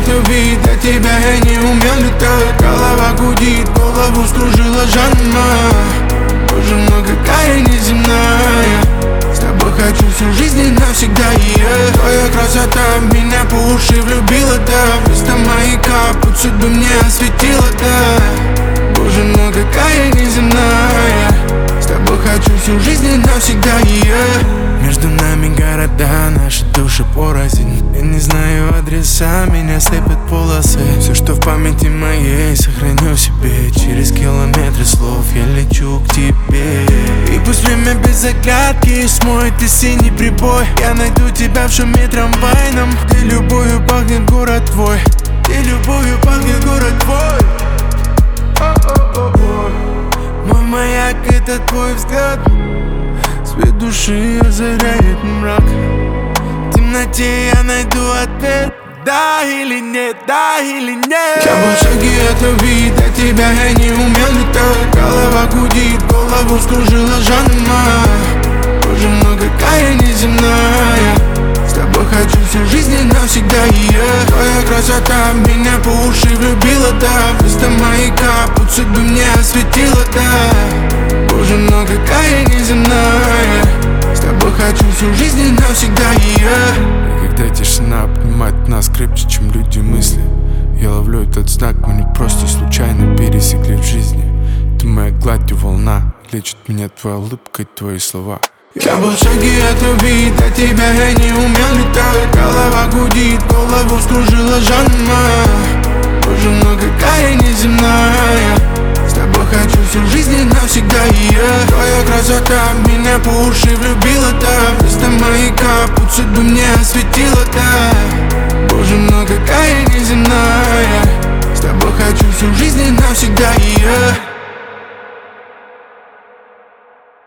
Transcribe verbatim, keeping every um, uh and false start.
вид, от тебя я не умел летать. Голова гудит, голову скружила Жанна. Боже мой, какая неземная. С тобой хочу всю жизнь и навсегда, yeah. Твоя красота меня по уши влюбила, да. Вместо маяка путь судьбы мне осветила, да. Боже мой, какая неземная. С тобой хочу всю жизнь и навсегда, yeah. Между нами города, наши души порознь. Я не знаю адреса, меня слепят полосы. Все, что в памяти моей, сохраню себе. Через километры слов я лечу к тебе. И пусть время без загадки смоет и синий прибой. Я найду тебя в шуме трамвайном, где любовью пахнет город твой. Где любовью пахнет город твой. Мой маяк — это твой взгляд. Свет души озаряет мрак. В темноте я найду ответ. Да или нет, да или нет. Я был в шаге от любви, до тебя я не умел летать. Голова гудит, голову скружила Жанна. Боже мой, какая неземная. С тобой хочу всю жизнь и навсегда, yeah. Твоя красота меня по уши влюбила, да. Вместо маяка путь судьбы мне осветила, да. Боже мой, какая неземная. С тобой хочу всю жизнь и навсегда, yeah. И когда тишина обнимает нас крепче, чем люди мысли, я ловлю этот знак, мы не просто случайно пересекли в жизни. Ты моя гладь и волна, лечит меня твоя улыбка и твои слова. Я был в шаге от любви, до тебя я не умел летать. Голова гудит, голову скружила Жанна. Боже мой, какая неземная. С тобой хочу всю жизнь и навсегда, yeah. Твоя красота меня по уши влюбила, да. Вместо маяка путь судьбы мне осветила, да. Боже мой, какая неземная. С тобой хочу всю жизнь и навсегда, yeah.